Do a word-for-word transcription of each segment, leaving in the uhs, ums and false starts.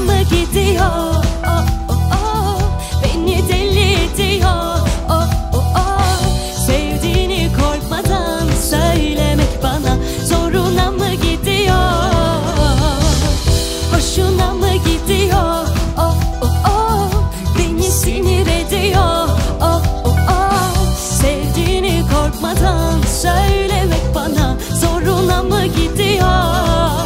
mı gidiyor? Oh, oh, oh. Beni deli ediyor. Oh, oh, oh. Sevdiğini korkmadan söylemek bana zoruna mı gidiyor? Hoşuna mı gidiyor? Oh, oh, oh. Beni sinir ediyor. Oh, oh, oh. Sevdiğini korkmadan söylemek bana zoruna mı gidiyor?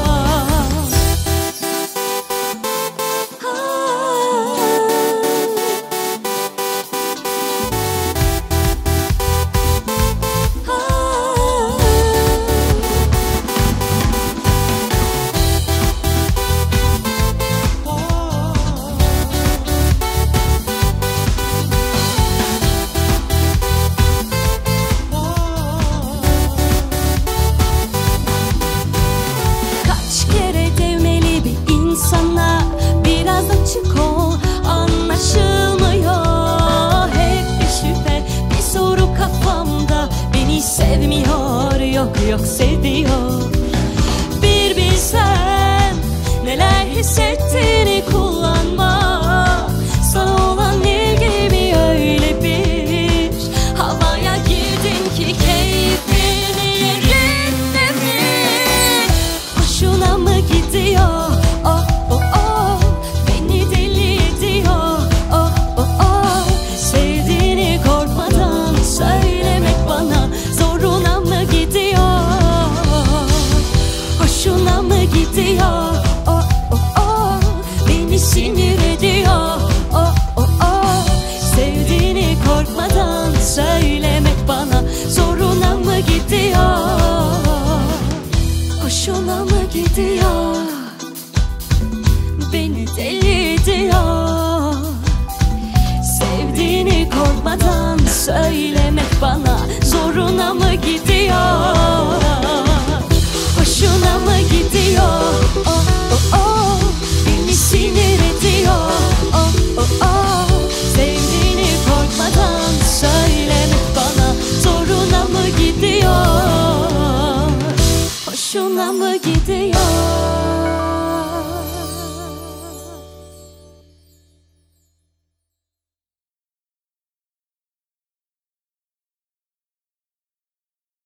Açık ol, anlaşılmıyor. Hep bir şüphe, bir soru kafamda. Beni sevmiyor, yok yok seviyor. Bir bilsen neler hissettiğini kullanma. Sana olan ilgimi öyle bir havaya girdin ki keyfin yerinde mi? Hoşuna mı gidiyor? Oh, oh, oh. Beni deli ediyor. Oh, oh, oh. Sevdiğini korkmadan söylemek bana zoruna mı gidiyor? Hoşuna mı gidiyor? Oh, oh, oh. Beni sinir ediyor. Oh, oh, oh. Sevdiğini korkmadan söylemek bana zoruna mı gidiyor? Hoşuna mı gidiyor? Beni deli ediyor. Sevdiğini korkmadan söylemek bana zoruna mı gidiyor? Hoşuna mı gidiyor?